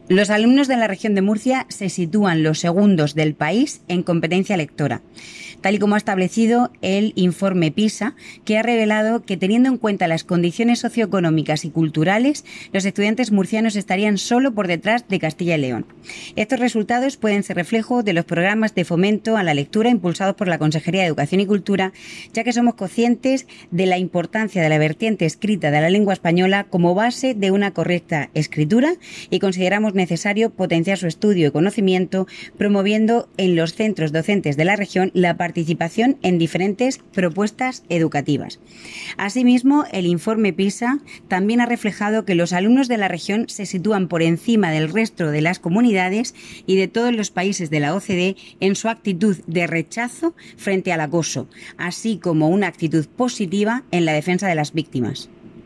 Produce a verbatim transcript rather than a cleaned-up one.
Los alumnos de la región de Murcia se sitúan los segundos del país en competencia lectora, tal y como ha establecido el informe PISA, que ha revelado que, teniendo en cuenta las condiciones socioeconómicas y culturales, los estudiantes murcianos estarían solo por detrás de Castilla y León. Estos resultados pueden ser reflejo de los programas de fomento a la lectura impulsados por la Consejería de Educación y Cultura, ya que somos conscientes de la importancia de la vertiente escrita de la lengua española como base de una correcta escritura y consideramos necesario potenciar su estudio y conocimiento, promoviendo en los centros docentes de la región la participación en diferentes propuestas educativas. Asimismo, el informe PISA también ha reflejado que los alumnos de la región se sitúan por encima del resto de las comunidades y de todos los países de la O C D E en su actitud de rechazo frente al acoso, así como una actitud positiva en la defensa de las víctimas.